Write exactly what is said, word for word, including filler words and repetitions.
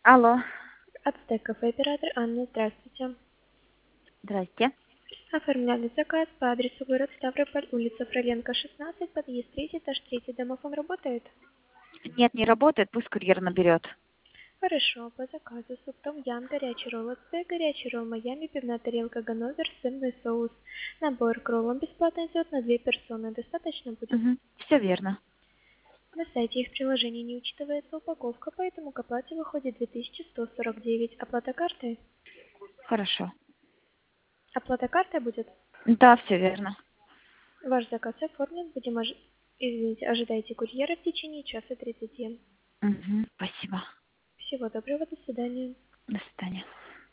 Алло. Ацтек кафе, оператор Анна, здравствуйте. Здрасте. Оформляли заказ по адресу город Ставрополь, улица Фроленко, шестнадцать, подъезд третий, этаж третий. Домофон работает? Нет, не работает, пусть курьер наберет. Хорошо, по заказу суп том-ям, горячий ролл ацтек, горячий ролл Майами, пивная тарелка Ганновер, сырный соус. Набор к роллам бесплатно идет на две персоны. Достаточно будет? Угу. Все верно. На сайте их приложений не учитывается упаковка, поэтому к оплате выходит две тысячи сто сорок девять. Оплата картой? Хорошо. Оплата картой будет? Да, все верно. Ваш заказ оформлен. Будем ожи- Извините, ожидайте курьера в течение часа тридцати. Угу. Спасибо. Всего доброго, до свидания. До свидания.